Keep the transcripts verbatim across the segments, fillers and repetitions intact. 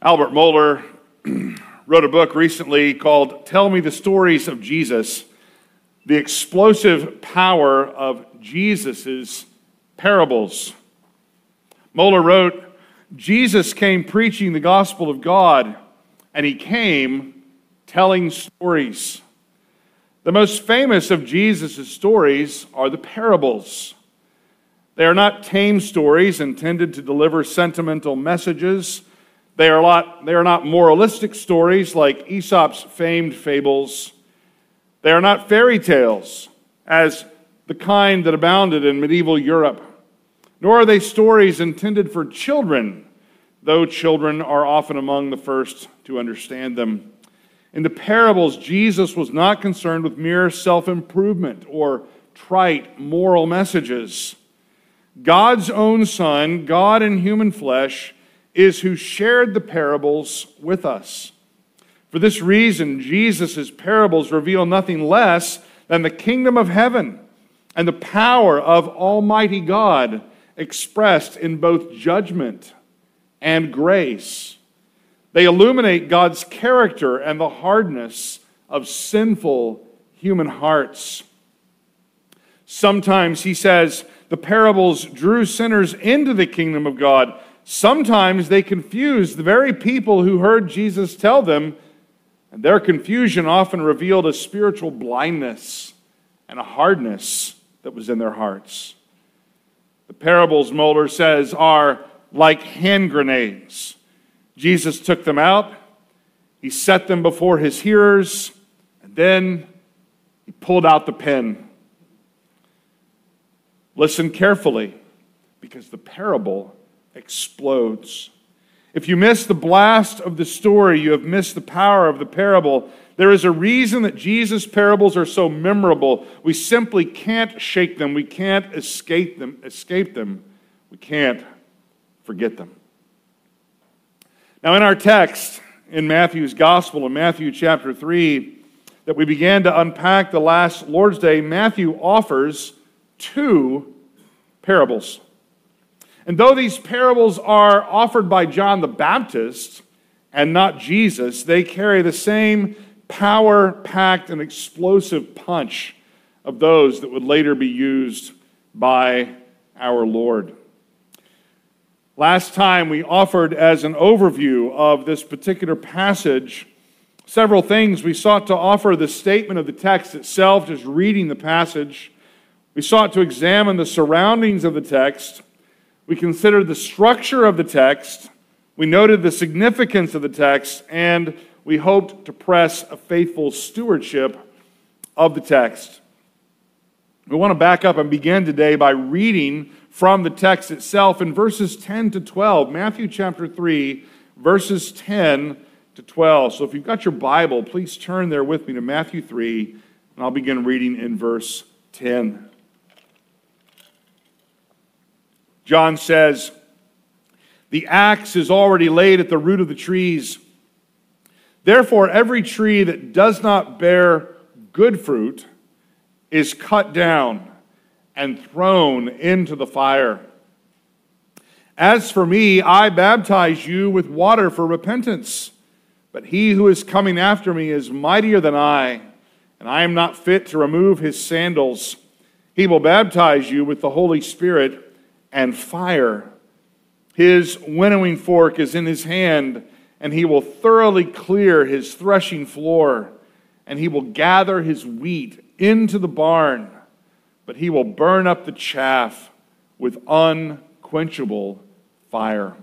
Albert Mohler wrote a book recently called Tell Me the Stories of Jesus, the Explosive Power of Jesus' Parables. Mohler wrote, Jesus came preaching the gospel of God, and he came telling stories. The most famous of Jesus' stories are the parables. They are not tame stories intended to deliver sentimental messages. They are not, they are not moralistic stories like Aesop's famed fables. They are not fairy tales, as the kind that abounded in medieval Europe. Nor are they stories intended for children, though children are often among the first to understand them. In the parables, Jesus was not concerned with mere self-improvement or trite moral messages. God's own Son, God in human flesh, is who shared the parables with us. For this reason, Jesus' parables reveal nothing less than the kingdom of heaven and the power of Almighty God expressed in both judgment and grace. They illuminate God's character and the hardness of sinful human hearts. Sometimes, he says, the parables drew sinners into the kingdom of God. Sometimes they confused the very people who heard Jesus tell them, and their confusion often revealed a spiritual blindness and a hardness that was in their hearts. The parables, Mohler says, are like hand grenades. Jesus took them out, he set them before his hearers, and then he pulled out the pen. Listen carefully, because the parable explodes. If you miss the blast of the story, you have missed the power of the parable. There is a reason that Jesus' parables are so memorable. We simply can't shake them. We can't escape them. Escape them. We can't forget them. Now, in our text in Matthew's Gospel, in Matthew chapter three, that we began to unpack the last Lord's Day, Matthew offers two parables. And though these parables are offered by John the Baptist and not Jesus, they carry the same power-packed and explosive punch of those that would later be used by our Lord. Last time we offered as an overview of this particular passage several things. We sought to offer the statement of the text itself, just reading the passage. We sought to examine the surroundings of the text. We considered the structure of the text. We noted the significance of the text, and we hoped to press a faithful stewardship of the text. We want to back up and begin today by reading from the text itself in verses ten to twelve. Matthew chapter three, verses ten to twelve. So if you've got your Bible, please turn there with me to Matthew three, and I'll begin reading in verse ten. John says, "The axe is already laid at the root of the trees. Therefore, every tree that does not bear good fruit is cut down and thrown into the fire. As for me, I baptize you with water for repentance, but he who is coming after me is mightier than I, and I am not fit to remove his sandals. He will baptize you with the Holy Spirit and fire. His winnowing fork is in his hand, and he will thoroughly clear his threshing floor, and he will gather his wheat into the barn, but he will burn up the chaff with unquenchable fire."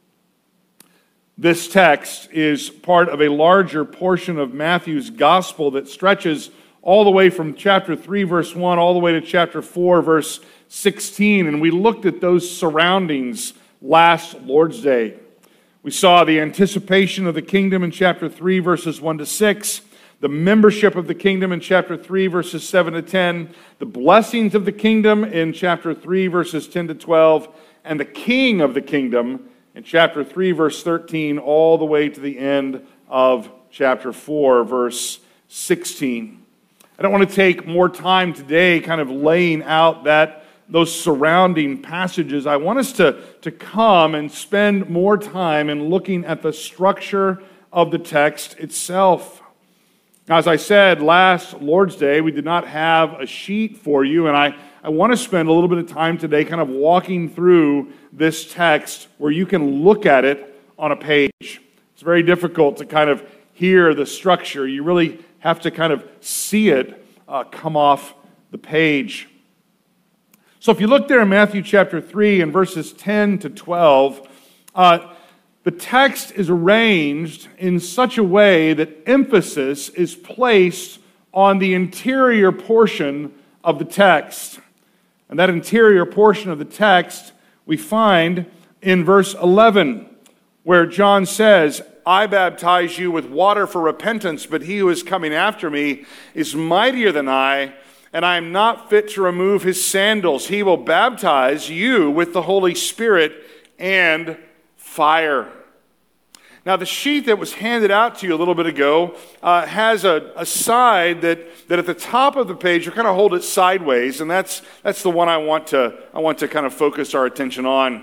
This text is part of a larger portion of Matthew's gospel that stretches all the way from chapter three, verse one, all the way to chapter four, verse sixteen. And we looked at those surroundings last Lord's Day. We saw the anticipation of the kingdom in chapter three, verses one to six, the membership of the kingdom in chapter three, verses seven to ten, the blessings of the kingdom in chapter three, verses ten to twelve, and the king of the kingdom in chapter three, verse thirteen, all the way to the end of chapter four, verse sixteen. I don't want to take more time today kind of laying out that those surrounding passages, I want us to, to come and spend more time in looking at the structure of the text itself. As I said last Lord's Day, we did not have a sheet for you, and I, I want to spend a little bit of time today kind of walking through this text where you can look at it on a page. It's very difficult to kind of hear the structure. You really have to kind of see it uh, come off the page. So if you look there in Matthew chapter three and verses ten to twelve, uh, the text is arranged in such a way that emphasis is placed on the interior portion of the text. And that interior portion of the text we find in verse eleven, where John says, I baptize you with water for repentance, but he who is coming after me is mightier than I, and I am not fit to remove his sandals. He will baptize you with the Holy Spirit and fire. Now, the sheet that was handed out to you a little bit ago uh, has a, a side that, that at the top of the page, you kind of hold it sideways, and that's that's the one I want to I want to kind of focus our attention on.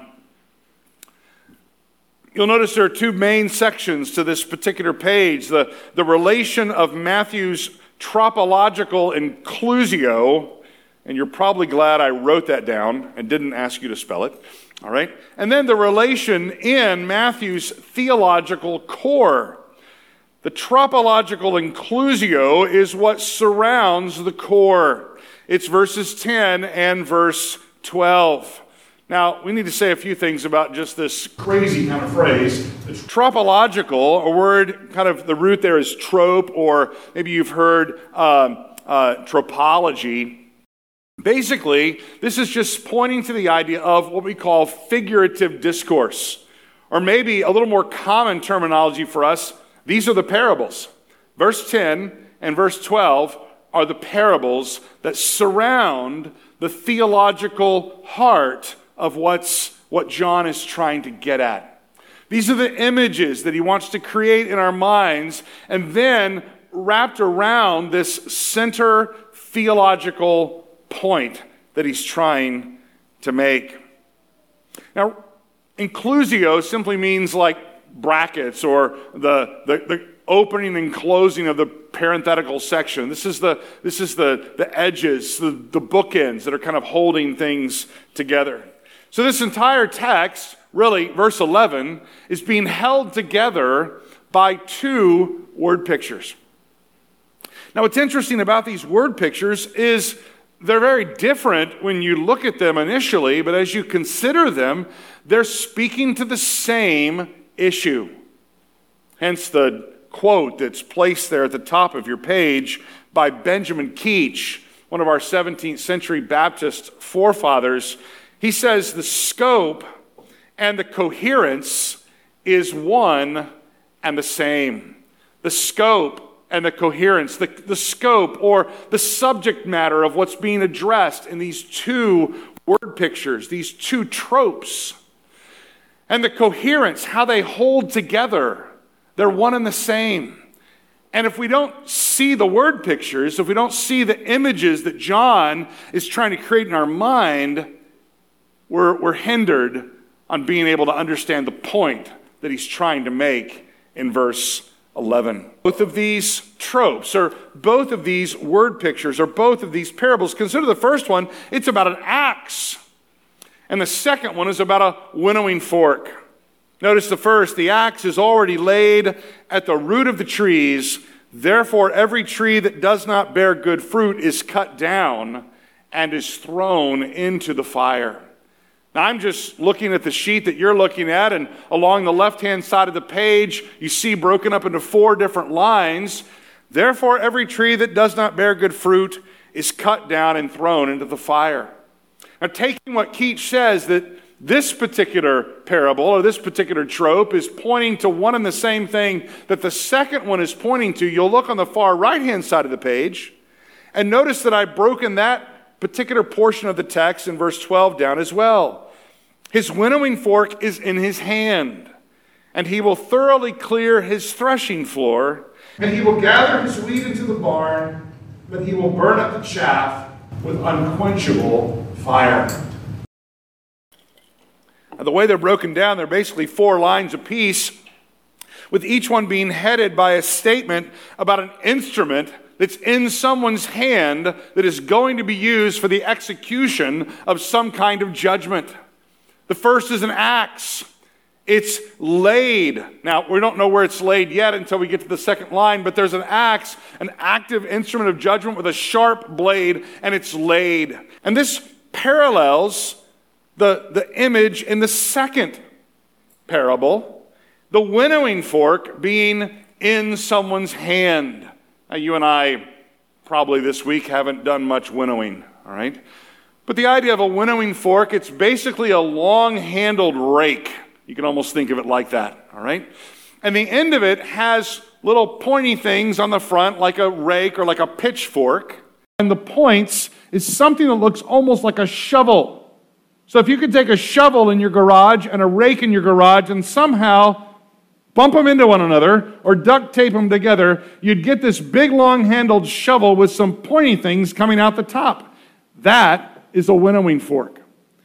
You'll notice there are two main sections to this particular page: the the relation of Matthew's tropological inclusio, and you're probably glad I wrote that down and didn't ask you to spell it. All right? And then the relation in Matthew's theological core. The tropological inclusio is what surrounds the core. It's verses ten and verse twelve. Now, we need to say a few things about just this crazy kind of phrase. It's tropological, a word, kind of the root there is trope, or maybe you've heard um, uh, tropology. Basically, this is just pointing to the idea of what we call figurative discourse. Or maybe a little more common terminology for us, these are the parables. Verse ten and verse twelve are the parables that surround the theological heart of what's what John is trying to get at. These are the images that he wants to create in our minds, and then wrapped around this center theological point that he's trying to make. Now, inclusio simply means like brackets or the, the, the opening and closing of the parenthetical section. This is the this is the, the edges, the, the bookends that are kind of holding things together. So this entire text, really, verse eleven, is being held together by two word pictures. Now, what's interesting about these word pictures is they're very different when you look at them initially, but as you consider them, they're speaking to the same issue. Hence the quote that's placed there at the top of your page by Benjamin Keach, one of our seventeenth century Baptist forefathers. He says the scope and the coherence is one and the same. The scope and the coherence, the, the scope or the subject matter of what's being addressed in these two word pictures, these two tropes. And the coherence, how they hold together, they're one and the same. And if we don't see the word pictures, if we don't see the images that John is trying to create in our mind, we're, we're hindered on being able to understand the point that he's trying to make in verse eleven. Both of these tropes, or both of these word pictures, or both of these parables, consider the first one, it's about an axe. And the second one is about a winnowing fork. Notice the first, the axe is already laid at the root of the trees. Therefore, every tree that does not bear good fruit is cut down and is thrown into the fire. Now, I'm just looking at the sheet that you're looking at, and along the left-hand side of the page, you see broken up into four different lines. Therefore, every tree that does not bear good fruit is cut down and thrown into the fire. Now, taking what Keach says, that this particular parable or this particular trope is pointing to one and the same thing that the second one is pointing to, you'll look on the far right-hand side of the page and notice that I've broken that particular portion of the text in verse twelve down as well. His winnowing fork is in his hand, and he will thoroughly clear his threshing floor, and he will gather his wheat into the barn, but he will burn up the chaff with unquenchable fire. Now, the way they're broken down, they're basically four lines apiece, with each one being headed by a statement about an instrument that's in someone's hand that is going to be used for the execution of some kind of judgment. The first is an axe. It's laid. Now, we don't know where it's laid yet until we get to the second line, but there's an axe, an active instrument of judgment with a sharp blade, and it's laid. And this parallels the, the image in the second parable, the winnowing fork being in someone's hand. Now, you and I probably this week haven't done much winnowing, all right? But the idea of a winnowing fork, it's basically a long-handled rake. You can almost think of it like that, all right? And the end of it has little pointy things on the front, like a rake or like a pitchfork. And the points is something that looks almost like a shovel. So if you could take a shovel in your garage and a rake in your garage and somehow bump them into one another or duct tape them together, you'd get this big long-handled shovel with some pointy things coming out the top. That is a winnowing fork.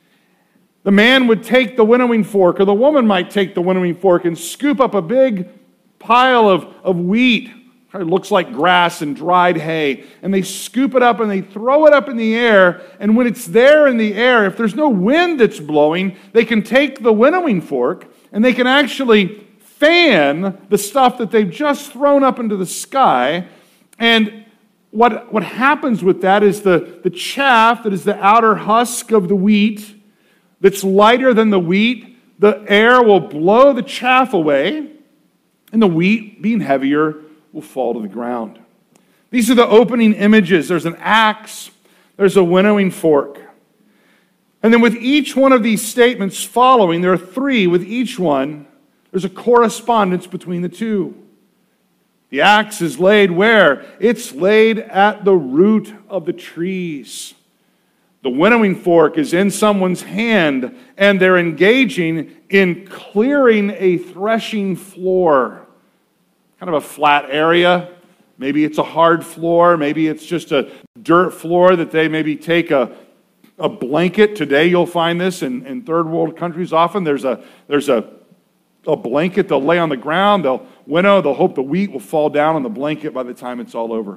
The man would take the winnowing fork, or the woman might take the winnowing fork and scoop up a big pile of, of wheat. It looks like grass and dried hay. And they scoop it up and they throw it up in the air. And when it's there in the air, if there's no wind that's blowing, they can take the winnowing fork and they can actually fan the stuff that they've just thrown up into the sky. And what, what happens with that is the, the chaff that is the outer husk of the wheat that's lighter than the wheat, the air will blow the chaff away, and the wheat, being heavier, will fall to the ground. These are the opening images. There's an axe, there's a winnowing fork. And then with each one of these statements following, there are three with each one, there's a correspondence between the two. The axe is laid where? It's laid at the root of the trees. The winnowing fork is in someone's hand, and they're engaging in clearing a threshing floor. Kind of a flat area. Maybe it's a hard floor. Maybe it's just a dirt floor that they maybe take a, a blanket. Today you'll find this in, in third world countries often. There's a there's a, a blanket they'll lay on the ground. They'll winnow. They'll hope the wheat will fall down on the blanket by the time it's all over.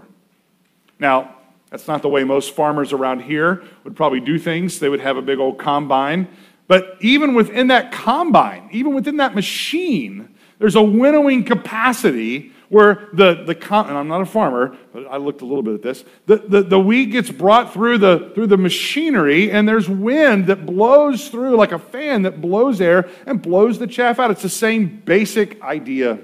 Now, that's not the way most farmers around here would probably do things. They would have a big old combine. But even within that combine, even within that machine, there's a winnowing capacity where the, the and I'm not a farmer, but I looked a little bit at this, the, the, the wheat gets brought through the, through the machinery, and there's wind that blows through like a fan that blows air and blows the chaff out. It's the same basic idea.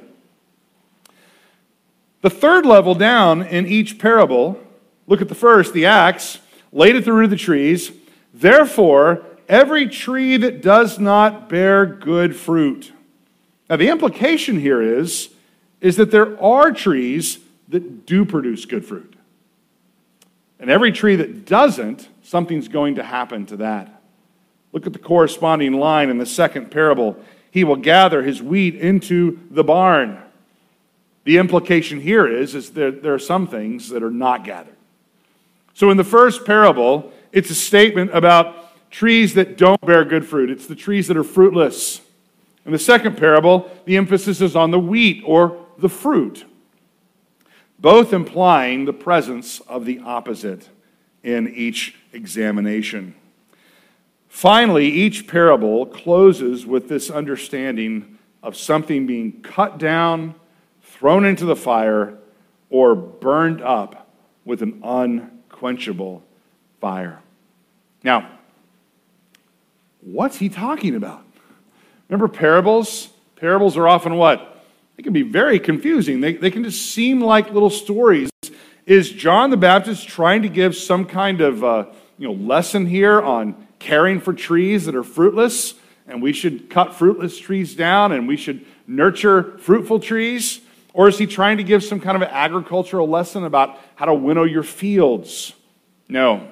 The third level down in each parable, look at the first, the axe, laid at the root of the trees. Therefore, every tree that does not bear good fruit. Now, the implication here is, is that there are trees that do produce good fruit. And every tree that doesn't, something's going to happen to that. Look at the corresponding line in the second parable. He will gather his wheat into the barn. The implication here is, is that there are some things that are not gathered. So in the first parable, it's a statement about trees that don't bear good fruit. It's the trees that are fruitless. In the second parable, the emphasis is on the wheat or the fruit, both implying the presence of the opposite in each examination. Finally, each parable closes with this understanding of something being cut down, thrown into the fire, or burned up with an unquenchable fire. Now, what's he talking about? Remember parables? Parables are often what? They can be very confusing. They, they can just seem like little stories. Is John the Baptist trying to give some kind of uh, you know, lesson here on caring for trees that are fruitless, and we should cut fruitless trees down, and we should nurture fruitful trees? Or is he trying to give some kind of an agricultural lesson about how to winnow your fields? No.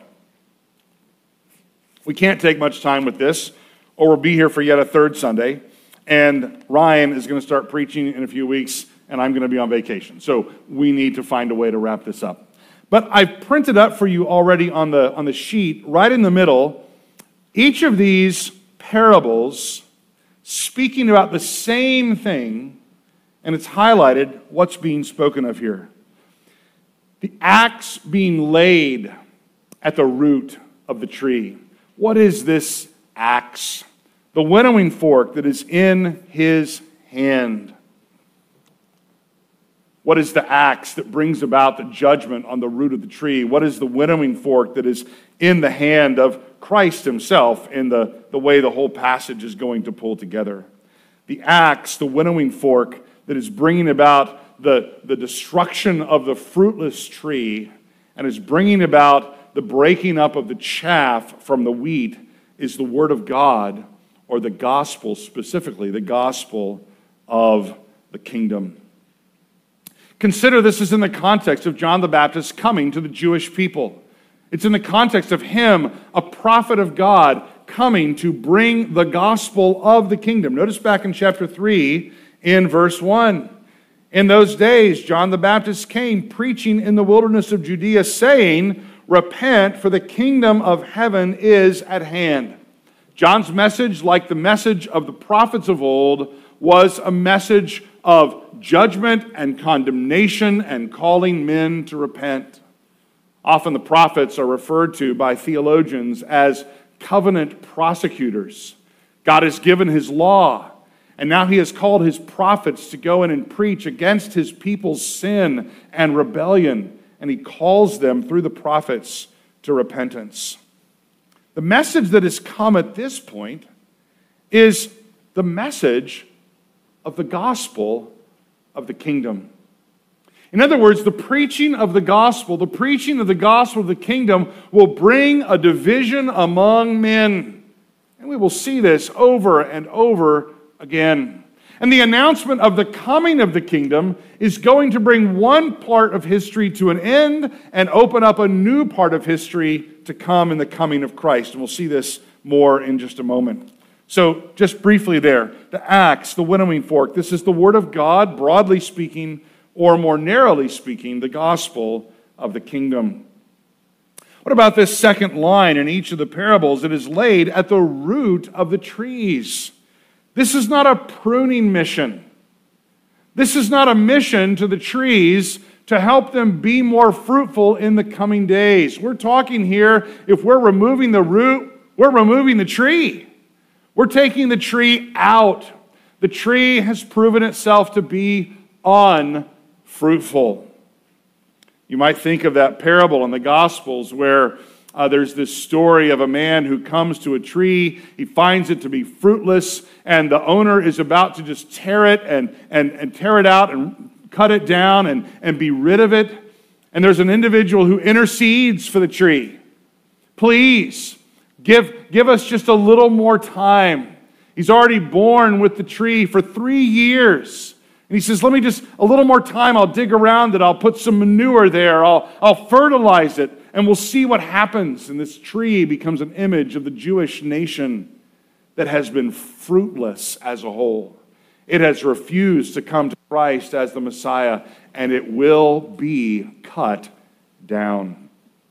We can't take much time with this, or we'll be here for yet a third Sunday, and Ryan is going to start preaching in a few weeks, and I'm going to be on vacation. So we need to find a way to wrap this up. But I've printed up for you already on the, on the sheet, right in the middle, each of these parables speaking about the same thing, and it's highlighted what's being spoken of here. The axe being laid at the root of the tree. What is this axe? The winnowing fork that is in his hand. What is the axe that brings about the judgment on the root of the tree? What is the winnowing fork that is in the hand of Christ himself in the, the way the whole passage is going to pull together? The axe, the winnowing fork that is bringing about the, the destruction of the fruitless tree and is bringing about the breaking up of the chaff from the wheat is the word of God, or the gospel specifically, the gospel of the kingdom. Consider this is in the context of John the Baptist coming to the Jewish people. It's in the context of him, a prophet of God, coming to bring the gospel of the kingdom. Notice back in chapter three, in verse one. In those days, John the Baptist came preaching in the wilderness of Judea, saying, "Repent, for the kingdom of heaven is at hand." John's message, like the message of the prophets of old, was a message of judgment and condemnation and calling men to repent. Often the prophets are referred to by theologians as covenant prosecutors. God has given his law, and now he has called his prophets to go in and preach against his people's sin and rebellion, and he calls them through the prophets to repentance. The message that has come at this point is the message of the gospel of the kingdom. In other words, the preaching of the gospel, the preaching of the gospel of the kingdom will bring a division among men. And we will see this over and over again. And the announcement of the coming of the kingdom is going to bring one part of history to an end and open up a new part of history to come in the coming of Christ. And we'll see this more in just a moment. So just briefly there, the axe, the winnowing fork, this is the word of God, broadly speaking, or more narrowly speaking, the gospel of the kingdom. What about this second line in each of the parables? It is laid at the root of the trees. This is not a pruning mission. This is not a mission to the trees to help them be more fruitful in the coming days. We're talking here, if we're removing the root, we're removing the tree. We're taking the tree out. The tree has proven itself to be unfruitful. You might think of that parable in the Gospels where uh, there's this story of a man who comes to a tree, he finds it to be fruitless, and the owner is about to just tear it and, and, and tear it out and cut it down and, and be rid of it. And there's an individual who intercedes for the tree. Please, Give, give us just a little more time. He's already borne with the tree for three years. And he says, let me just, a little more time, I'll dig around it, I'll put some manure there, I'll, I'll fertilize it, and we'll see what happens. And this tree becomes an image of the Jewish nation that has been fruitless as a whole. It has refused to come to Christ as the Messiah, and it will be cut down.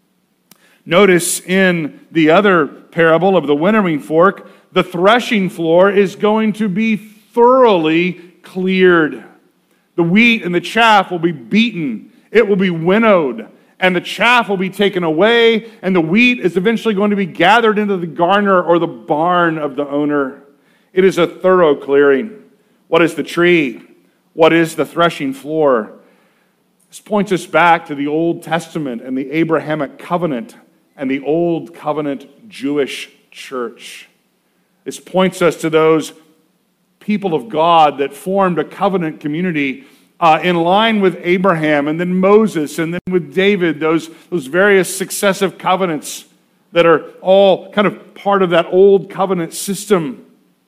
Notice in the other parable of the winnowing fork, the threshing floor is going to be thoroughly cleared. The wheat and the chaff will be beaten. It will be winnowed, and the chaff will be taken away, and the wheat is eventually going to be gathered into the garner or the barn of the owner. It is a thorough clearing. What is the tree? What is the threshing floor? This points us back to the Old Testament and the Abrahamic covenant and the Old Covenant Jewish church. This points us to those people of God that formed a covenant community uh, in line with Abraham and then Moses and then with David, those, those various successive covenants that are all kind of part of that Old Covenant system.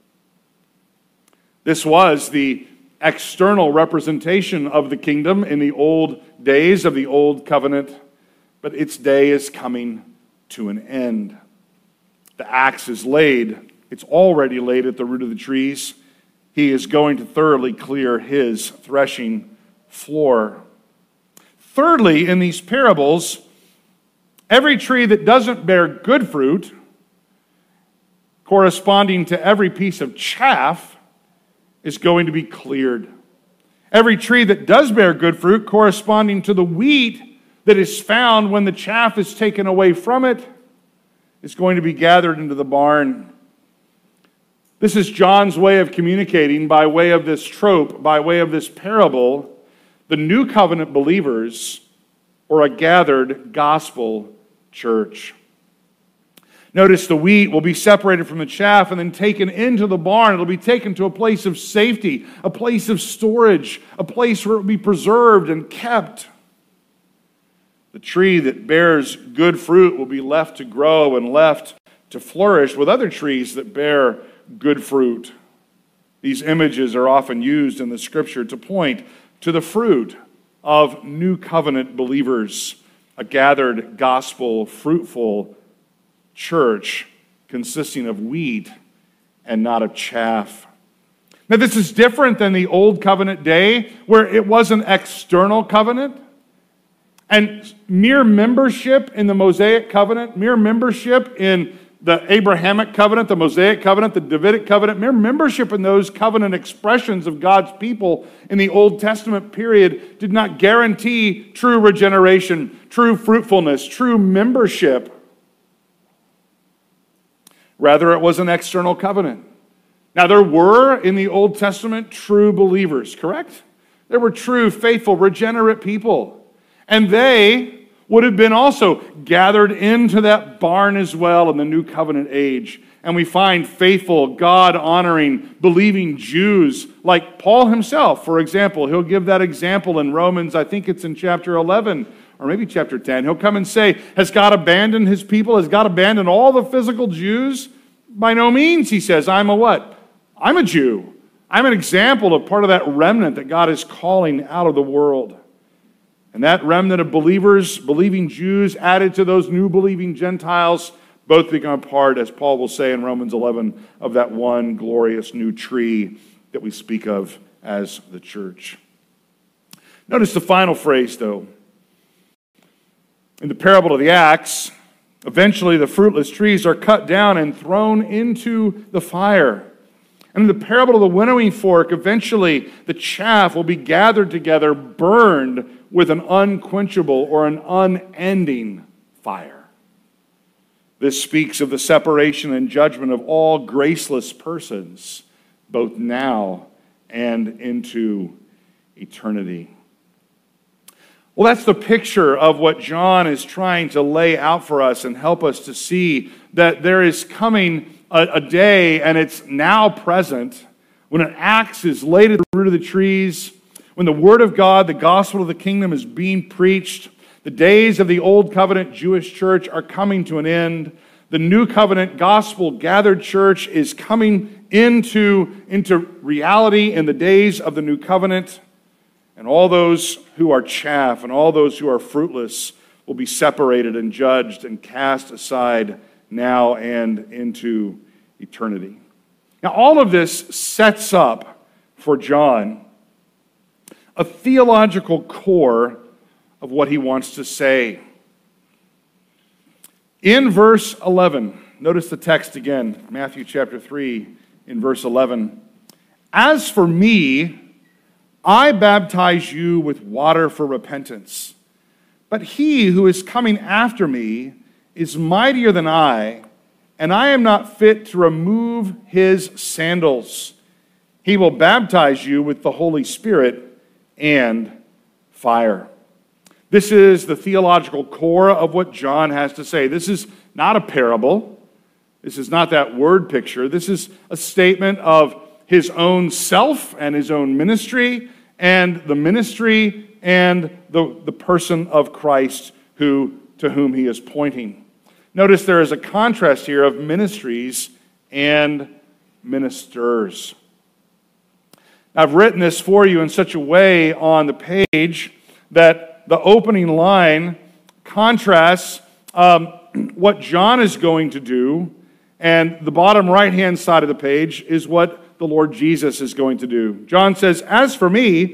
This was the external representation of the kingdom in the old days of the Old Covenant, but its day is coming to an end. The axe is laid. It's already laid at the root of the trees. He is going to thoroughly clear his threshing floor. Thirdly, in these parables, every tree that doesn't bear good fruit, corresponding to every piece of chaff, is going to be cleared. Every tree that does bear good fruit, corresponding to the wheat that is found when the chaff is taken away from it, is going to be gathered into the barn. This is John's way of communicating, by way of this trope, by way of this parable, the new covenant believers, or a gathered gospel church. Notice the wheat will be separated from the chaff and then taken into the barn. It'll be taken to a place of safety, a place of storage, a place where it will be preserved and kept. The tree that bears good fruit will be left to grow and left to flourish with other trees that bear good fruit. These images are often used in the Scripture to point to the fruit of new covenant believers, a gathered gospel, fruitful church consisting of wheat and not of chaff. Now, this is different than the old covenant day, where it was an external covenant. And mere membership in the Mosaic covenant, mere membership in the Abrahamic covenant, the Mosaic covenant, the Davidic covenant, mere membership in those covenant expressions of God's people in the Old Testament period did not guarantee true regeneration, true fruitfulness, true membership. Rather, it was an external covenant. Now, there were in the Old Testament true believers, correct? There were true, faithful, regenerate people. And they would have been also gathered into that barn as well in the new covenant age. And we find faithful, God-honoring, believing Jews like Paul himself, for example. He'll give that example in Romans, I think it's in chapter eleven, or maybe chapter ten. He'll come and say, has God abandoned his people? Has God abandoned all the physical Jews? By no means, he says. I'm a what? I'm a Jew. I'm an example of part of that remnant that God is calling out of the world. And that remnant of believers, believing Jews, added to those new believing Gentiles, both become part, as Paul will say in Romans eleven, of that one glorious new tree that we speak of as the church. Notice the final phrase, though. In the parable of the axe, eventually the fruitless trees are cut down and thrown into the fire. And in the parable of the winnowing fork, eventually the chaff will be gathered together, burned with an unquenchable or an unending fire. This speaks of the separation and judgment of all graceless persons, both now and into eternity. Well, that's the picture of what John is trying to lay out for us and help us to see that there is coming a, a day, and it's now present, when an axe is laid at the root of the trees, when the word of God, the gospel of the kingdom, is being preached. The days of the old covenant Jewish church are coming to an end. The new covenant gospel gathered church is coming into, into reality in the days of the new covenant. And all those who are chaff and all those who are fruitless will be separated and judged and cast aside now and into eternity. Now, all of this sets up for John a theological core of what he wants to say. In verse eleven, notice the text again, Matthew chapter three, in verse eleven. As for me, I baptize you with water for repentance, but he who is coming after me is mightier than I, and I am not fit to remove his sandals. He will baptize you with the Holy Spirit and fire. This is the theological core of what John has to say. This is not a parable. This is not that word picture. This is a statement of his own self and his own ministry and the ministry and the, the person of Christ who to whom he is pointing. Notice there is a contrast here of ministries and ministers. I've written this for you in such a way on the page that the opening line contrasts um, what John is going to do, and the bottom right-hand side of the page is what the Lord Jesus is going to do. John says, as for me,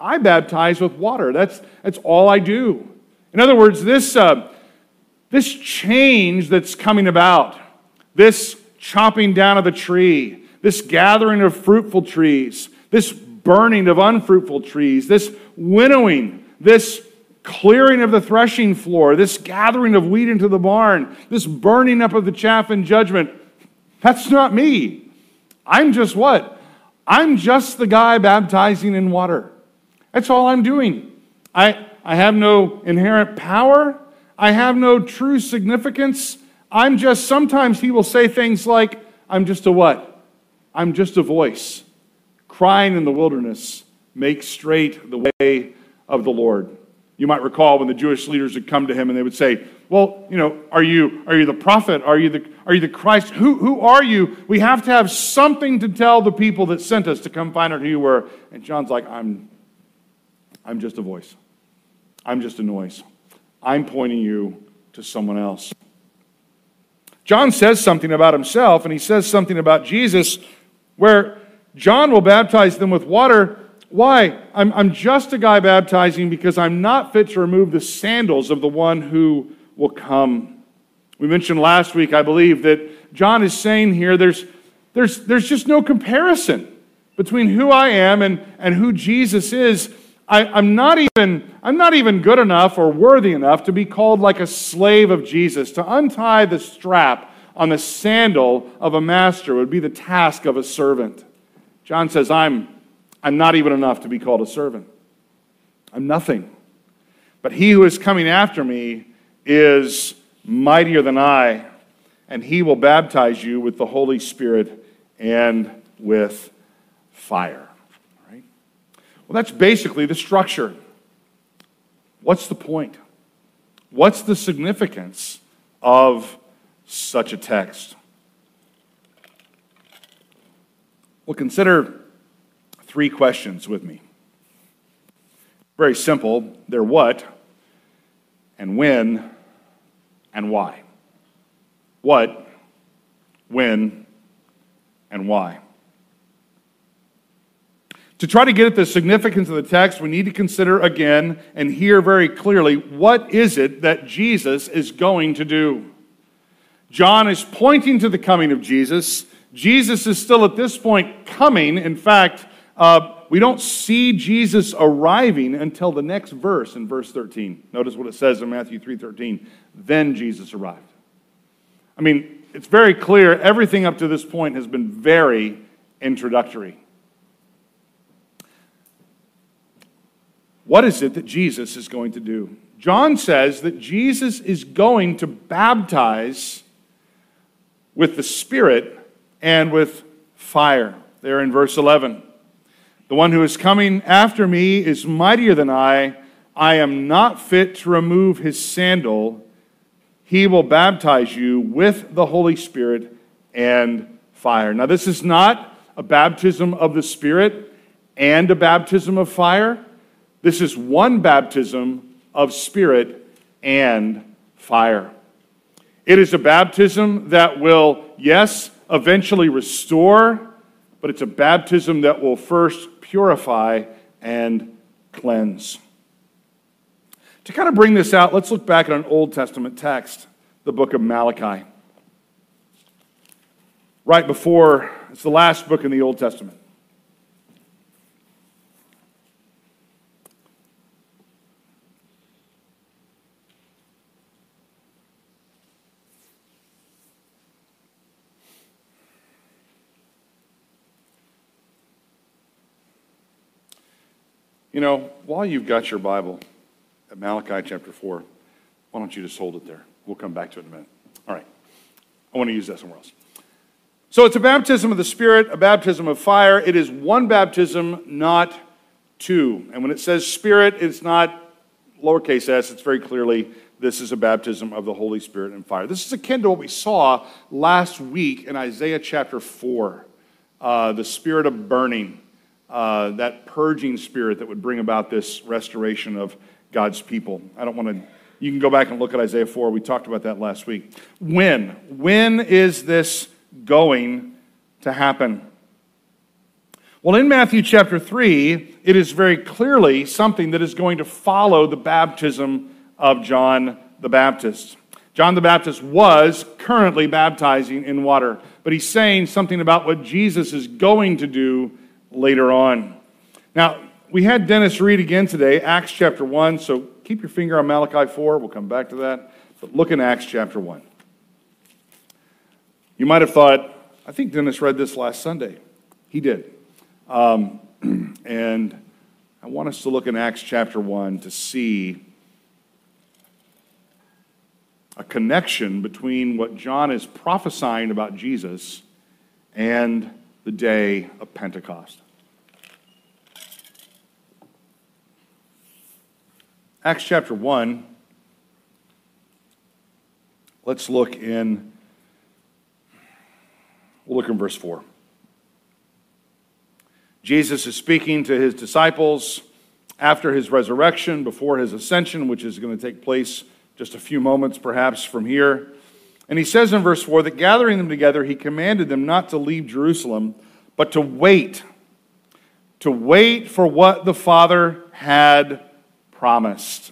I baptize with water. That's, that's all I do. In other words, this, uh, this change that's coming about, this chopping down of the tree, this gathering of fruitful trees, this burning of unfruitful trees, this winnowing, this clearing of the threshing floor, this gathering of wheat into the barn, this burning up of the chaff in judgment, that's not me. I'm just what? I'm just the guy baptizing in water. That's all I'm doing. I, I have no inherent power. I have no true significance. I'm just, sometimes he will say things like, I'm just a what? I'm just a voice crying in the wilderness, make straight the way of the Lord. You might recall when the Jewish leaders would come to him and they would say, well, you know, are you are you the prophet? Are you the are you the Christ? Who who are you? We have to have something to tell the people that sent us to come find out who you were. And John's like, I'm I'm just a voice. I'm just a noise. I'm pointing you to someone else. John says something about himself, and he says something about Jesus, where John will baptize them with water. Why? I'm, I'm just a guy baptizing because I'm not fit to remove the sandals of the one who will come. We mentioned last week, I believe, that John is saying here there's, there's, there's just no comparison between who I am and, and who Jesus is. I, I'm not even, I'm not even good enough or worthy enough to be called like a slave of Jesus. To untie the strap on the sandal of a master would be the task of a servant. John says, I'm, I'm not even enough to be called a servant. I'm nothing. But he who is coming after me is mightier than I, and he will baptize you with the Holy Spirit and with fire. All right? Well, that's basically the structure. What's the point? What's the significance of such a text? Well, consider three questions with me. Very simple. They're what, and when, and why. What, when, and why. To try to get at the significance of the text, we need to consider again and hear very clearly, what is it that Jesus is going to do? John is pointing to the coming of Jesus. Jesus is still at this point coming. In fact, uh, we don't see Jesus arriving until the next verse in verse thirteen. Notice what it says in Matthew three thirteen. Then Jesus arrived. I mean, it's very clear everything up to this point has been very introductory. What is it that Jesus is going to do? John says that Jesus is going to baptize with the Spirit and with fire. There in verse eleven. The one who is coming after me is mightier than I. I am not fit to remove his sandal. He will baptize you with the Holy Spirit and fire. Now, this is not a baptism of the Spirit and a baptism of fire. This is one baptism of Spirit and fire. It is a baptism that will, yes, eventually restore, but it's a baptism that will first purify and cleanse. To kind of bring this out, let's look back at an Old Testament text, the book of Malachi. Right before, it's the last book in the Old Testament. You know, while you've got your Bible at Malachi chapter four, why don't you just hold it there? We'll come back to it in a minute. All right. I want to use that somewhere else. So it's a baptism of the Spirit, a baptism of fire. It is one baptism, not two. And when it says Spirit, it's not lowercase s. It's very clearly this is a baptism of the Holy Spirit and fire. This is akin to what we saw last week in Isaiah chapter four, uh, the spirit of burning. Uh, that purging spirit that would bring about this restoration of God's people. I don't want to, you can go back and look at Isaiah four. We talked about that last week. When? When is this going to happen? Well, in Matthew chapter three, it is very clearly something that is going to follow the baptism of John the Baptist. John the Baptist was currently baptizing in water, but he's saying something about what Jesus is going to do later on. Now, we had Dennis read again today, Acts chapter one, so keep your finger on Malachi four. We'll come back to that. But look in Acts chapter one. You might have thought, I think Dennis read this last Sunday. He did. Um, and I want us to look in Acts chapter one to see a connection between what John is prophesying about Jesus and the day of Pentecost. Acts chapter one, let's look in, we'll look in verse four. Jesus is speaking to his disciples after his resurrection, before his ascension, which is going to take place just a few moments perhaps from here. And he says in verse four that gathering them together, he commanded them not to leave Jerusalem, but to wait, to wait for what the Father had promised,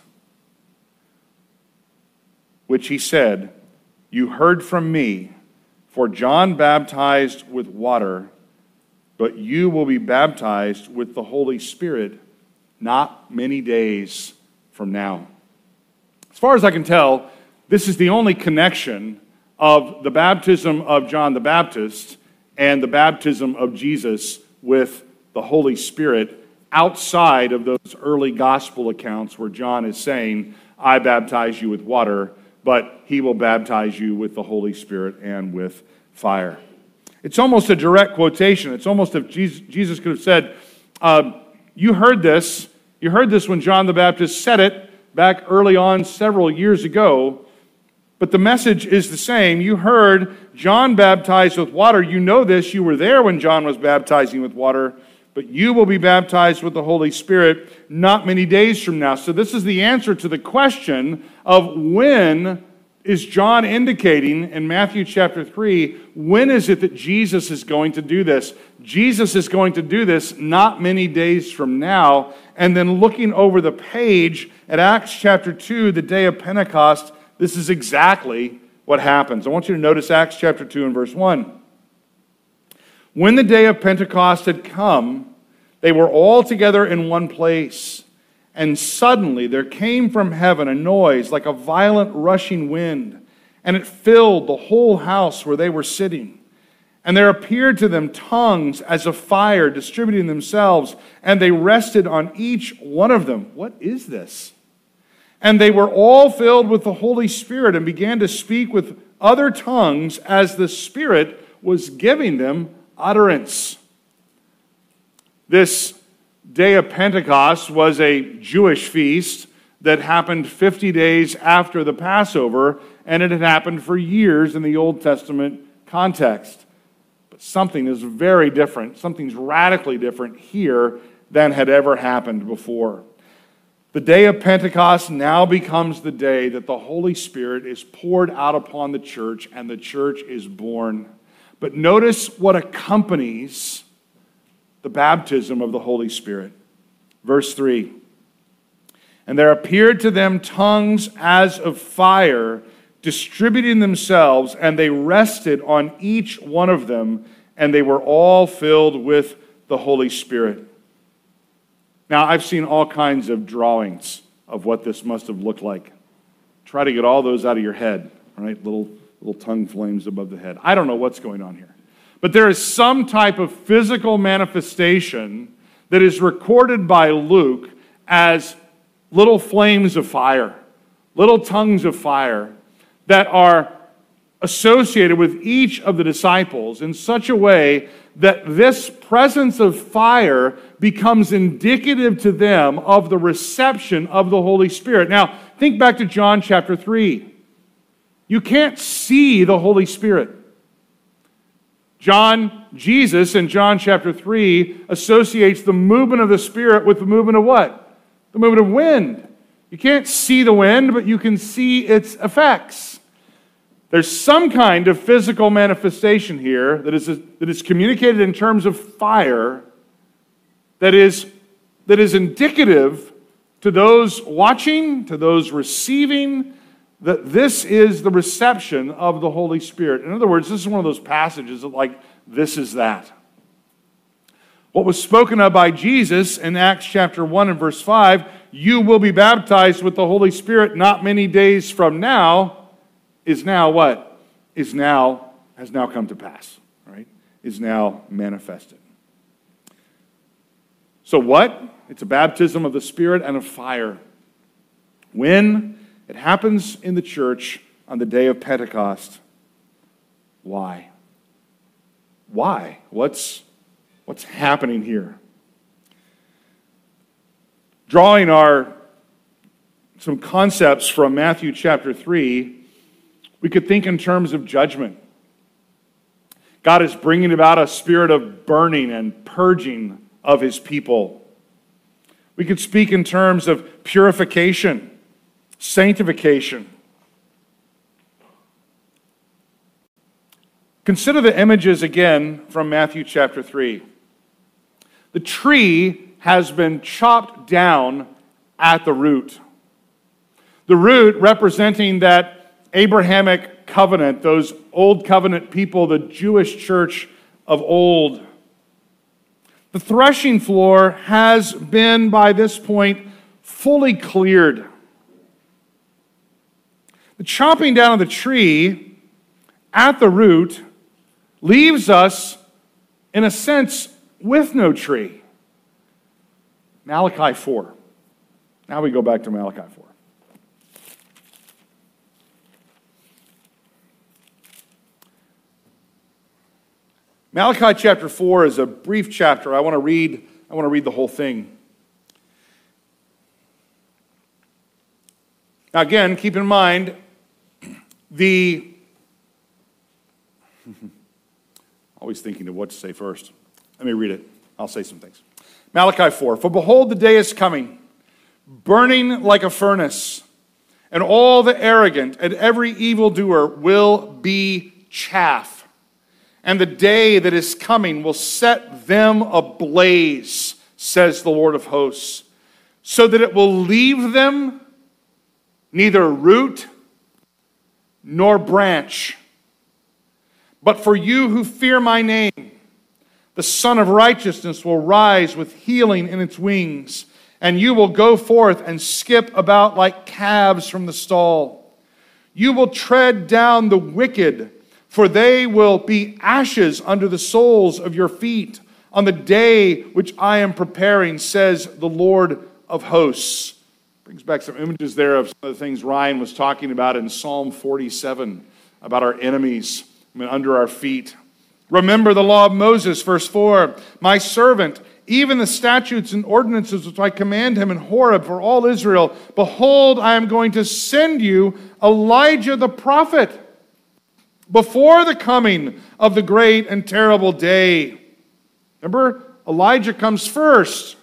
which he said, "You heard from me, for John baptized with water, but you will be baptized with the Holy Spirit not many days from now." As far as I can tell, this is the only connection of the baptism of John the Baptist and the baptism of Jesus with the Holy Spirit outside of those early gospel accounts where John is saying, "I baptize you with water, but he will baptize you with the Holy Spirit and with fire." It's almost a direct quotation. It's almost if Jesus could have said, uh, you heard this, you heard this when John the Baptist said it back early on several years ago, but the message is the same. You heard John baptized with water. You know this. You were there when John was baptizing with water, but you will be baptized with the Holy Spirit not many days from now. So this is the answer to the question of when is John indicating in Matthew chapter three, when is it that Jesus is going to do this? Jesus is going to do this not many days from now. And then looking over the page at Acts chapter two, the day of Pentecost, this is exactly what happens. I want you to notice Acts chapter two and verse one. When the day of Pentecost had come, they were all together in one place. And suddenly there came from heaven a noise like a violent rushing wind, and it filled the whole house where they were sitting. And there appeared to them tongues as of fire distributing themselves, and they rested on each one of them. What is this? And they were all filled with the Holy Spirit and began to speak with other tongues as the Spirit was giving them utterance. This day of Pentecost was a Jewish feast that happened fifty days after the Passover, and it had happened for years in the Old Testament context. But something is very different, something's radically different here than had ever happened before. The day of Pentecost now becomes the day that the Holy Spirit is poured out upon the church and the church is born. But notice what accompanies the baptism of the Holy Spirit. Verse three. And there appeared to them tongues as of fire, distributing themselves, and they rested on each one of them, and they were all filled with the Holy Spirit. Now, I've seen all kinds of drawings of what this must have looked like. Try to get all those out of your head, all right? Little, little tongue flames above the head. I don't know what's going on here. But there is some type of physical manifestation that is recorded by Luke as little flames of fire, little tongues of fire that are associated with each of the disciples in such a way that this presence of fire becomes indicative to them of the reception of the Holy Spirit. Now, think back to John chapter three. You can't see the Holy Spirit. John, Jesus in John chapter three associates the movement of the Spirit with the movement of what? The movement of wind. You can't see the wind, but you can see its effects. There's some kind of physical manifestation here that is, that is communicated in terms of fire that is, that is indicative to those watching, to those receiving, that this is the reception of the Holy Spirit. In other words, this is one of those passages that, like, this is that. What was spoken of by Jesus in Acts chapter one and verse five, you will be baptized with the Holy Spirit not many days from now, is now what? Is now, has now come to pass, right? Is now manifested. So what? It's a baptism of the Spirit and of fire. When it happens in the church on the day of Pentecost, why? Why? What's, what's happening here? Drawing our some concepts from Matthew chapter three, we could think in terms of judgment. God is bringing about a spirit of burning and purging of his people. We could speak in terms of purification, sanctification. Consider the images again from Matthew chapter three. The tree has been chopped down at the root. The root representing that Abrahamic covenant, those old covenant people, the Jewish church of old. The threshing floor has been, by this point, fully cleared. The chopping down of the tree at the root leaves us, in a sense, with no tree. Malachi four. Now we go back to Malachi four. Malachi chapter four is a brief chapter. I want to read, I want to read the whole thing. Now again, keep in mind the always thinking of what to say first. Let me read it. I'll say some things. Malachi four. For behold, the day is coming, burning like a furnace, and all the arrogant and every evildoer will be chaff. And the day that is coming will set them ablaze, says the Lord of hosts, so that it will leave them neither root nor branch. But for you who fear my name, the Son of Righteousness will rise with healing in its wings, and you will go forth and skip about like calves from the stall. You will tread down the wicked, for they will be ashes under the soles of your feet on the day which I am preparing, says the Lord of hosts. Brings back some images there of some of the things Ryan was talking about in Psalm forty-seven, about our enemies I mean, under our feet. Remember the law of Moses, verse four, my servant, even the statutes and ordinances which I command him in Horeb for all Israel. Behold, I am going to send you Elijah the prophet before the coming of the great and terrible day. Remember, Elijah comes first.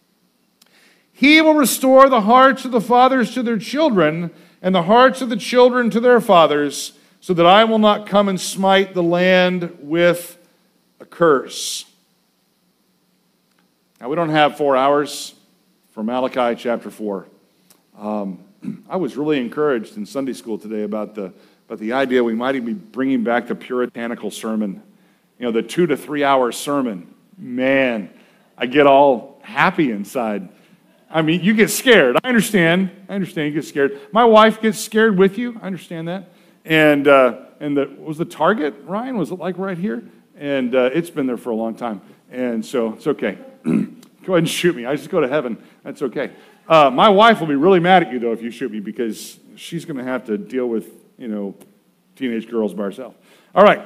He will restore the hearts of the fathers to their children, and the hearts of the children to their fathers, so that I will not come and smite the land with a curse. Now, we don't have four hours for Malachi chapter four. Um, I was really encouraged in Sunday school today about the But the idea we might even be bringing back the puritanical sermon, you know, the two to three hour sermon. Man, I get all happy inside. I mean, you get scared. I understand. I understand you get scared. My wife gets scared with you. I understand that. And uh, and the was the target, Ryan? Was it like right here? And uh, it's been there for a long time. And so it's okay. Go ahead and shoot me. I just go to heaven. That's okay. Uh, my wife will be really mad at you, though, if you shoot me, because she's going to have to deal with you know, teenage girls by herself. All right.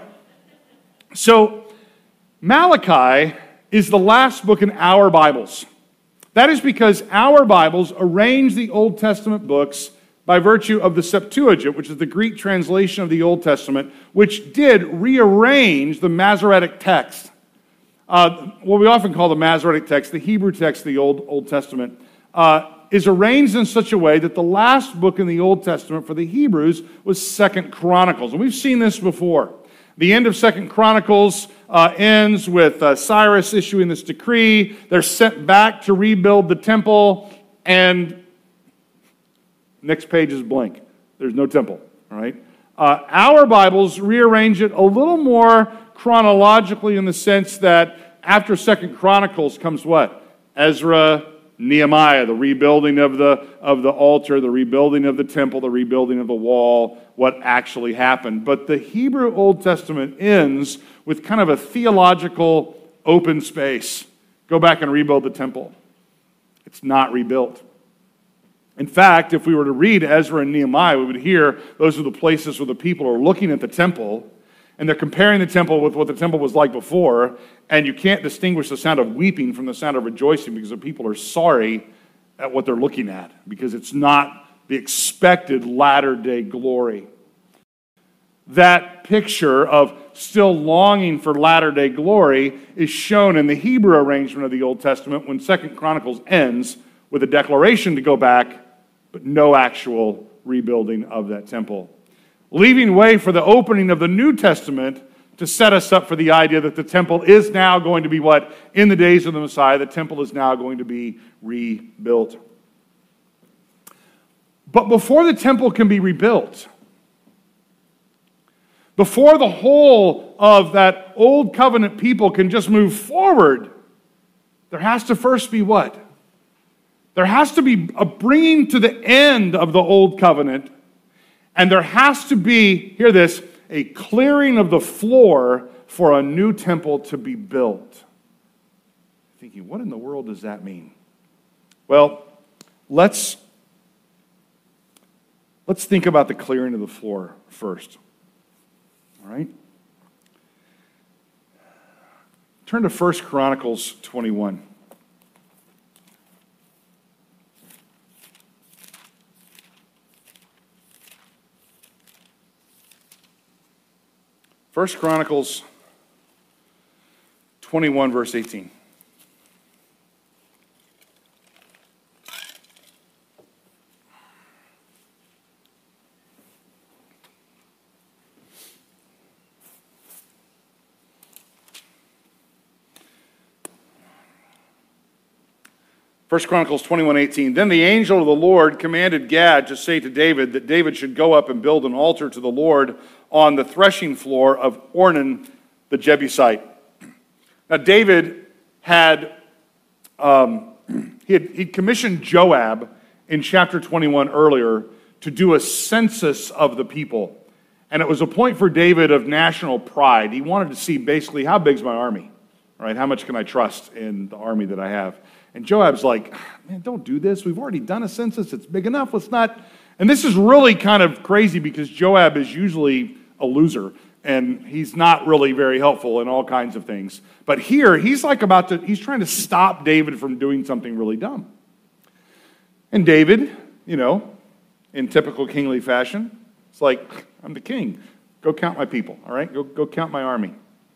So, Malachi is the last book in our Bibles. That is because our Bibles arrange the Old Testament books by virtue of the Septuagint, which is the Greek translation of the Old Testament, which did rearrange the Masoretic text. Uh, what we often call the Masoretic text, the Hebrew text of the Old, Old Testament, uh, is arranged in such a way that the last book in the Old Testament for the Hebrews was Second Chronicles. And we've seen this before. The end of Second Chronicles uh, ends with uh, Cyrus issuing this decree. They're sent back to rebuild the temple, and next page is blank. There's no temple, all right? Uh, our Bibles rearrange it a little more chronologically in the sense that after Second Chronicles comes what? Ezra, Nehemiah, the rebuilding of the, of the altar, the rebuilding of the temple, the rebuilding of the wall, what actually happened. But the Hebrew Old Testament ends with kind of a theological open space. Go back and rebuild the temple. It's not rebuilt. In fact, if we were to read Ezra and Nehemiah, we would hear those are the places where the people are looking at the temple, and they're comparing the temple with what the temple was like before, and you can't distinguish the sound of weeping from the sound of rejoicing because the people are sorry at what they're looking at, because it's not the expected latter-day glory. That picture of still longing for latter-day glory is shown in the Hebrew arrangement of the Old Testament when Second Chronicles ends with a declaration to go back, but no actual rebuilding of that temple. Leaving way for the opening of the New Testament to set us up for the idea that the temple is now going to be what? In the days of the Messiah, the temple is now going to be rebuilt. But before the temple can be rebuilt, before the whole of that old covenant people can just move forward, there has to first be what? There has to be a bringing to the end of the old covenant, and there has to be, hear this, a clearing of the floor for a new temple to be built. Thinking, what in the world does that mean? Well, let's, let's think about the clearing of the floor first. All right? Turn to First Chronicles twenty-one. First Chronicles twenty-one, verse eighteen. First Chronicles twenty-one, eighteen. Then the angel of the Lord commanded Gad to say to David that David should go up and build an altar to the Lord on the threshing floor of Ornan the Jebusite. Now David had, um, he had he'd commissioned Joab in chapter twenty-one earlier to do a census of the people. And it was a point for David of national pride. He wanted to see basically, how big's my army? Right? How much can I trust in the army that I have? And Joab's like, man, don't do this. We've already done a census. It's big enough. Let's not. And this is really kind of crazy because Joab is usually a loser, and he's not really very helpful in all kinds of things. But here, he's like about to, he's trying to stop David from doing something really dumb. And David, you know, in typical kingly fashion, it's like, I'm the king. Go count my people, all right? Go, go count my army.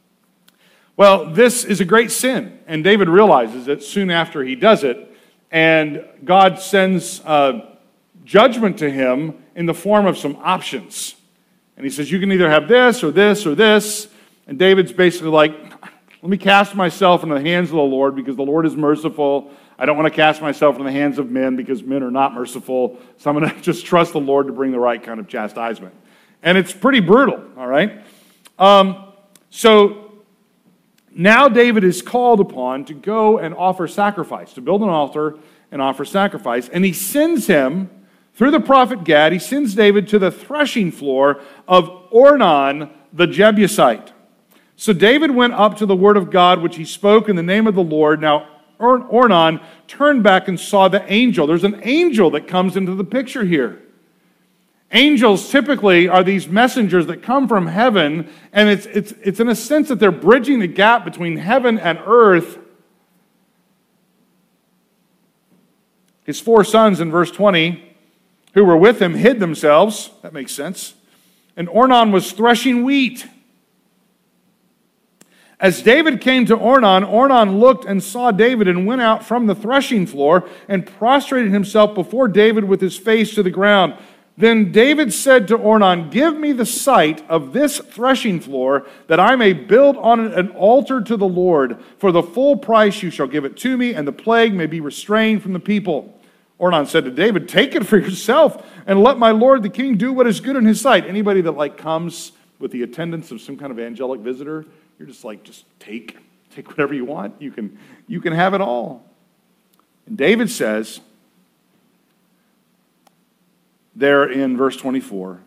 Well, this is a great sin, and David realizes it soon after he does it, and God sends uh, judgment to him in the form of some options. And he says, you can either have this or this or this, and David's basically like, let me cast myself into the hands of the Lord because the Lord is merciful. I don't want to cast myself into the hands of men because men are not merciful, so I'm going to just trust the Lord to bring the right kind of chastisement. And it's pretty brutal, all right? Um, so... Now David is called upon to go and offer sacrifice, to build an altar and offer sacrifice. And he sends him, through the prophet Gad, he sends David to the threshing floor of Ornan the Jebusite. So David went up to the word of God, which he spoke in the name of the Lord. Now Ornan turned back and saw the angel. There's an angel that comes into the picture here. Angels typically are these messengers that come from heaven, and it's, it's, it's in a sense that they're bridging the gap between heaven and earth. His four sons in verse twenty, who were with him, hid themselves. That makes sense. And Ornan was threshing wheat. As David came to Ornan, Ornan looked and saw David and went out from the threshing floor and prostrated himself before David with his face to the ground. Then David said to Ornan, give me the site of this threshing floor, that I may build on it an altar to the Lord. For the full price you shall give it to me, and the plague may be restrained from the people. Ornan said to David, take it for yourself, and let my lord the king do what is good in his sight. Anybody that like comes with the attendance of some kind of angelic visitor, you're just like, just take, take whatever you want. You can, you can have it all. And David says, there in verse twenty-four,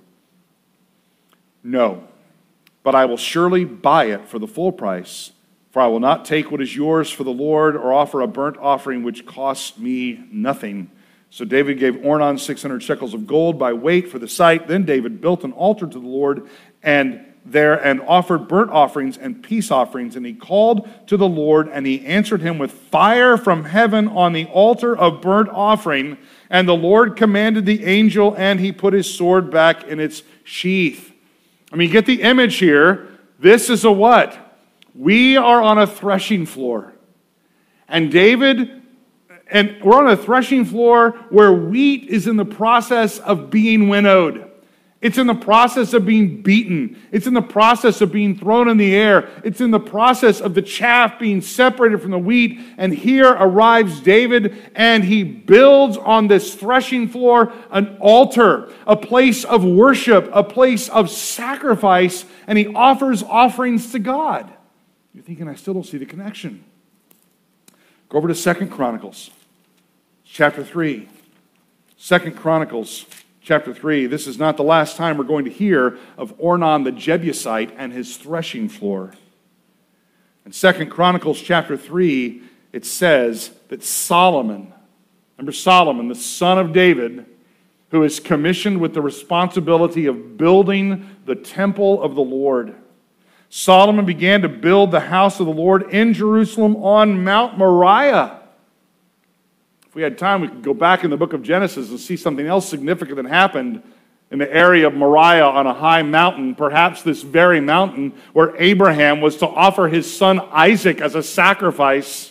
no, but I will surely buy it for the full price, for I will not take what is yours for the Lord or offer a burnt offering which costs me nothing. So David gave Ornan six hundred shekels of gold by weight for the site. Then David built an altar to the Lord and there and offered burnt offerings and peace offerings. And he called to the Lord, and he answered him with fire from heaven on the altar of burnt offering. And the Lord commanded the angel, and he put his sword back in its sheath. I mean, get the image here. This is a what? We are on a threshing floor. And David, and we're on a threshing floor where wheat is in the process of being winnowed. It's in the process of being beaten. It's in the process of being thrown in the air. It's in the process of the chaff being separated from the wheat. And here arrives David, and he builds on this threshing floor an altar, a place of worship, a place of sacrifice, and he offers offerings to God. You're thinking, I still don't see the connection. Go over to Second Chronicles, chapter three. Second Chronicles, chapter three. This is not the last time we're going to hear of Ornan the Jebusite and his threshing floor. In Second Chronicles, chapter three, it says that Solomon, remember Solomon, the son of David, who is commissioned with the responsibility of building the temple of the Lord. Solomon began to build the house of the Lord in Jerusalem on Mount Moriah. If we had time, we could go back in the book of Genesis and see something else significant that happened in the area of Moriah on a high mountain, perhaps this very mountain where Abraham was to offer his son Isaac as a sacrifice.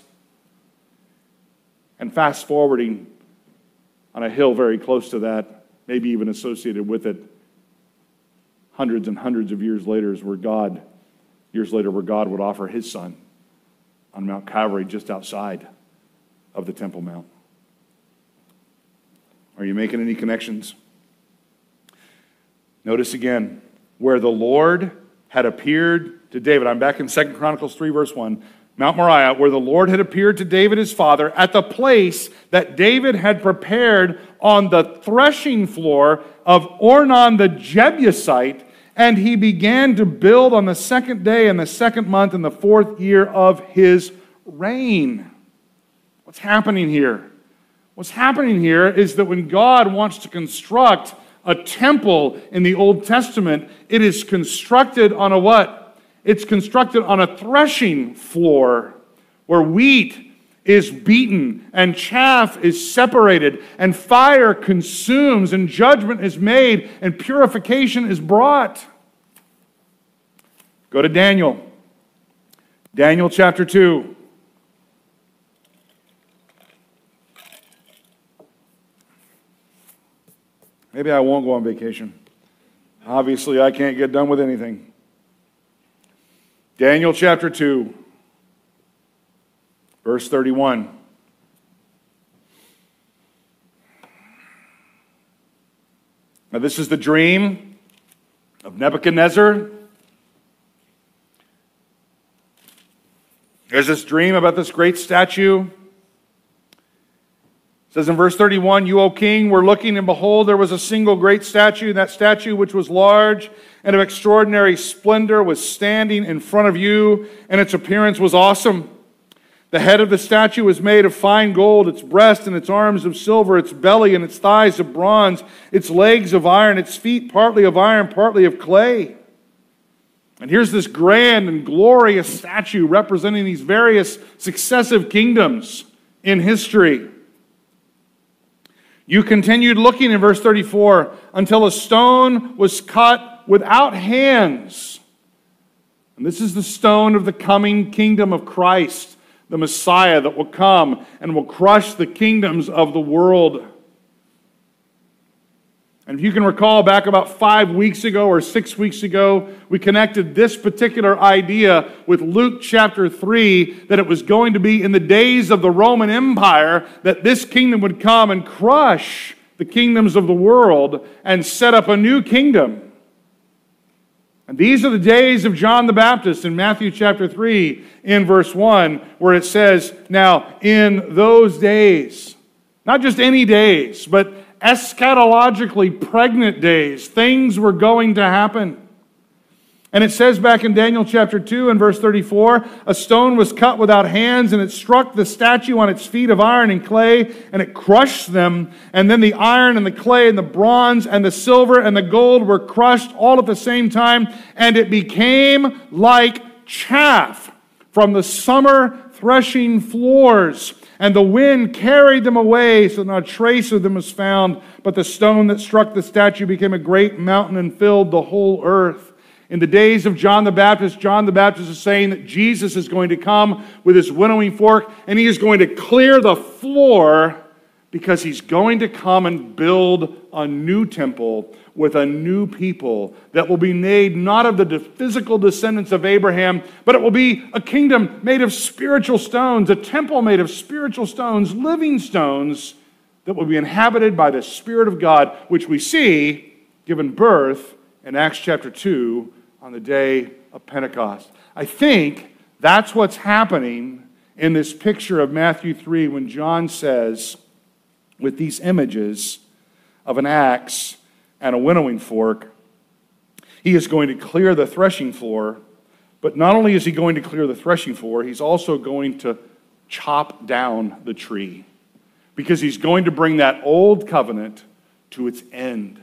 And fast forwarding on a hill very close to that, maybe even associated with it, hundreds and hundreds of years later is where God, years later, where God would offer his son on Mount Calvary just outside of the Temple Mount. Are you making any connections? Notice again, where the Lord had appeared to David. I'm back in Second Chronicles three, verse one. Mount Moriah, where the Lord had appeared to David his father at the place that David had prepared on the threshing floor of Ornan the Jebusite, and he began to build on the second day in the second month in the fourth year of his reign. What's happening here? What's happening here is that when God wants to construct a temple in the Old Testament, it is constructed on a what? It's constructed on a threshing floor where wheat is beaten and chaff is separated and fire consumes and judgment is made and purification is brought. Go to Daniel. Daniel chapter two. Maybe I won't go on vacation. Obviously, I can't get done with anything. Daniel chapter two, verse thirty-one. Now, this is the dream of Nebuchadnezzar. There's this dream about this great statue. It says in verse thirty-one, you, O king, were looking, and behold, there was a single great statue. And that statue, which was large and of extraordinary splendor, was standing in front of you, and its appearance was awesome. The head of the statue was made of fine gold, its breast and its arms of silver, its belly and its thighs of bronze, its legs of iron, its feet partly of iron, partly of clay. And here's this grand and glorious statue representing these various successive kingdoms in history. You continued looking in verse thirty-four until a stone was cut without hands. And this is the stone of the coming kingdom of Christ, the Messiah that will come and will crush the kingdoms of the world. And if you can recall, back about five weeks ago or six weeks ago, we connected this particular idea with Luke chapter three, that it was going to be in the days of the Roman Empire that this kingdom would come and crush the kingdoms of the world and set up a new kingdom. And these are the days of John the Baptist in Matthew chapter three in verse one, where it says, now in those days, not just any days, but eschatologically pregnant days, things were going to happen. And it says back in Daniel chapter two and verse thirty-four, a stone was cut without hands, and it struck the statue on its feet of iron and clay, and it crushed them. And then the iron and the clay and the bronze and the silver and the gold were crushed all at the same time, and it became like chaff from the summer threshing floors. And the wind carried them away, so not a trace of them was found. But the stone that struck the statue became a great mountain and filled the whole earth. In the days of John the Baptist, John the Baptist is saying that Jesus is going to come with his winnowing fork, and he is going to clear the floor because he's going to come and build a new temple with a new people that will be made not of the physical descendants of Abraham, but it will be a kingdom made of spiritual stones, a temple made of spiritual stones, living stones that will be inhabited by the Spirit of God, which we see given birth in Acts chapter two on the day of Pentecost. I think that's what's happening in this picture of Matthew three when John says, with these images of an axe and a winnowing fork, he is going to clear the threshing floor. But not only is he going to clear the threshing floor, he's also going to chop down the tree, because he's going to bring that old covenant to its end.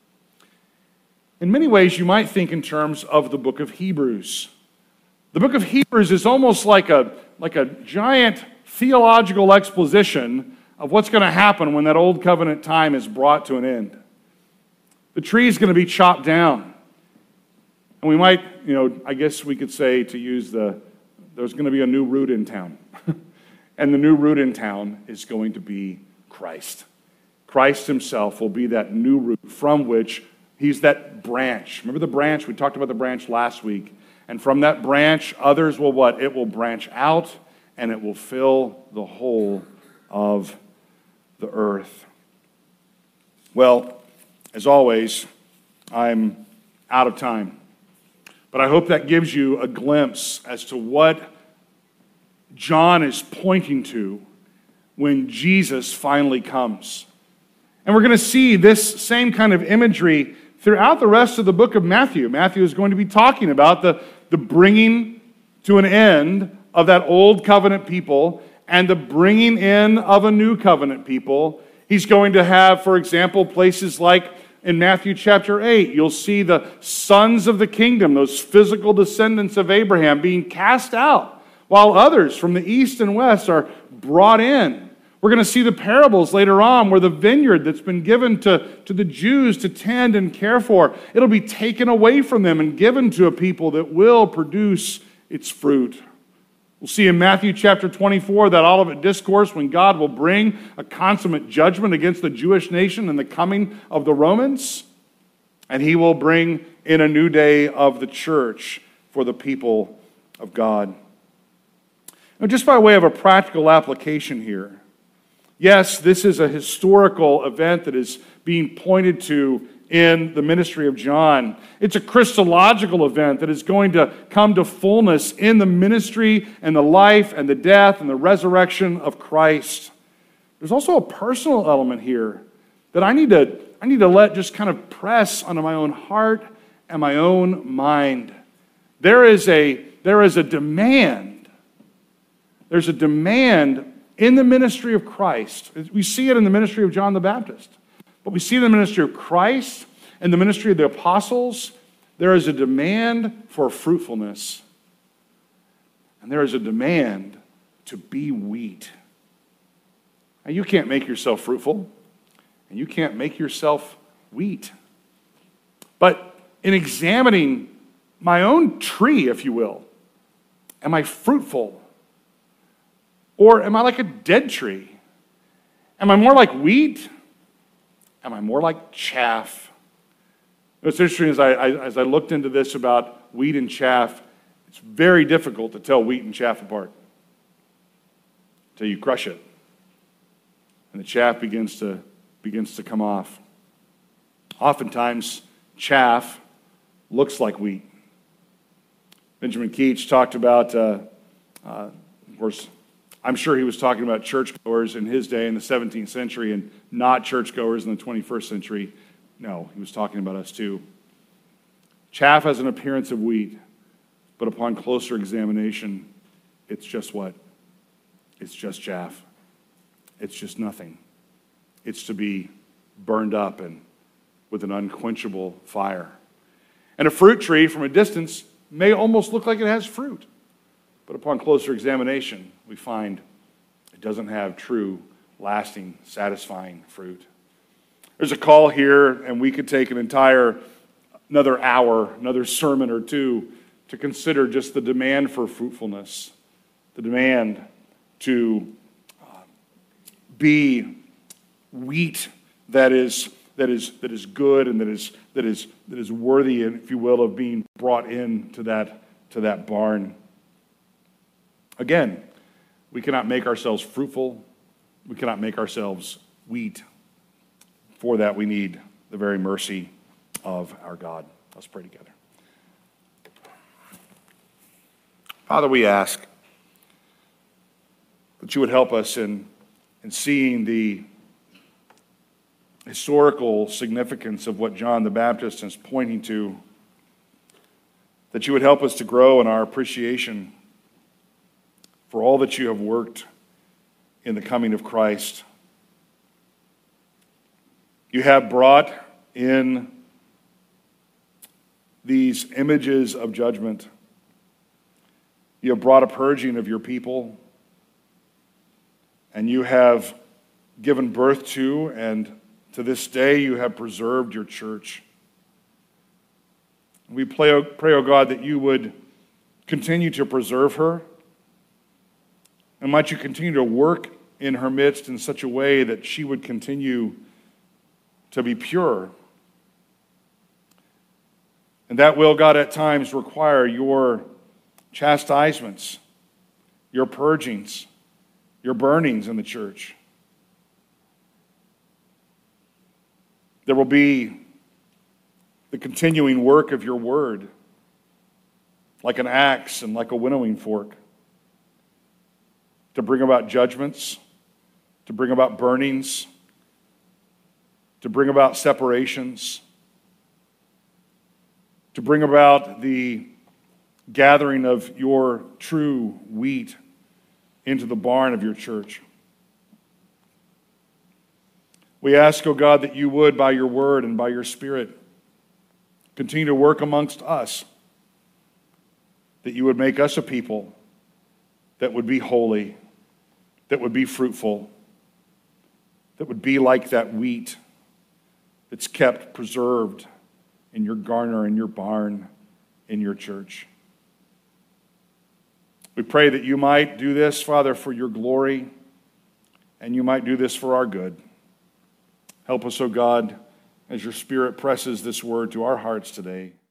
In many ways, you might think in terms of the book of Hebrews. The book of Hebrews is almost like a, like a giant theological exposition of what's going to happen when that old covenant time is brought to an end. The tree is going to be chopped down. And we might, you know, I guess we could say, to use the, there's going to be a new root in town. And the new root in town is going to be Christ. Christ himself will be that new root from which he's that branch. Remember the branch? We talked about the branch last week. And from that branch, others will what? It will branch out and it will fill the whole of the earth. Well, as always, I'm out of time. But I hope that gives you a glimpse as to what John is pointing to when Jesus finally comes. And we're going to see this same kind of imagery throughout the rest of the book of Matthew. Matthew is going to be talking about the, the bringing to an end of that old covenant people and the bringing in of a new covenant people. He's going to have, for example, places like in Matthew chapter eight, you'll see the sons of the kingdom, those physical descendants of Abraham, being cast out, while others from the east and west are brought in. We're going to see the parables later on where the vineyard that's been given to, to the Jews to tend and care for, it'll be taken away from them and given to a people that will produce its fruit. We'll see in Matthew chapter twenty-four, that Olivet Discourse, when God will bring a consummate judgment against the Jewish nation and the coming of the Romans, and he will bring in a new day of the church for the people of God. Now, just by way of a practical application here, yes, this is a historical event that is being pointed to in the ministry of John. It's a Christological event that is going to come to fullness in the ministry and the life and the death and the resurrection of Christ. There's also a personal element here that I need to, I need to let just kind of press onto my own heart and my own mind. There is a, there is a demand. There's a demand in the ministry of Christ. We see it in the ministry of John the Baptist. But we see in the ministry of Christ and the ministry of the apostles, there is a demand for fruitfulness. And there is a demand to be wheat. Now, you can't make yourself fruitful, and you can't make yourself wheat. But in examining my own tree, if you will, am I fruitful? Or am I like a dead tree? Am I more like wheat? am I more like chaff? What's interesting is I, I, as I looked into this about wheat and chaff, it's very difficult to tell wheat and chaff apart until you crush it, and the chaff begins to begins to come off. Oftentimes, chaff looks like wheat. Benjamin Keach talked about, uh, uh, of course, I'm sure he was talking about churchgoers in his day in the seventeenth century and not churchgoers in the twenty-first century. No, he was talking about us too. Chaff has an appearance of wheat, but upon closer examination, it's just what? It's just chaff. It's just nothing. It's to be burned up and with an unquenchable fire. And a fruit tree from a distance may almost look like it has fruit, but upon closer examination, we find it doesn't have true, lasting, satisfying fruit. There's a call here, and we could take an entire, another hour, another sermon or two to consider just the demand for fruitfulness, the demand to uh, be wheat that is that is that is good and that is that is that is worthy, if you will, of being brought in to that to that barn. Again, we cannot make ourselves fruitful. We cannot make ourselves wheat. For that, we need the very mercy of our God. Let's pray together. Father, we ask that you would help us in, in seeing the historical significance of what John the Baptist is pointing to, that you would help us to grow in our appreciation for all that you have worked in the coming of Christ. You have brought in these images of judgment. You have brought a purging of your people, and you have given birth to, and to this day you have preserved your church. We pray, pray, oh God, that you would continue to preserve her, and might you continue to work in her midst in such a way that she would continue to be pure. And that will, God, at times require your chastisements, your purgings, your burnings in the church. There will be the continuing work of your word, like an axe and like a winnowing fork, to bring about judgments, to bring about burnings, to bring about separations, to bring about the gathering of your true wheat into the barn of your church. We ask, O God, that you would, by your word and by your Spirit, continue to work amongst us, that you would make us a people that would be holy, that would be fruitful, that would be like that wheat that's kept preserved in your garner, in your barn, in your church. We pray that you might do this, Father, for your glory, and you might do this for our good. Help us, O God, as your Spirit presses this word to our hearts today.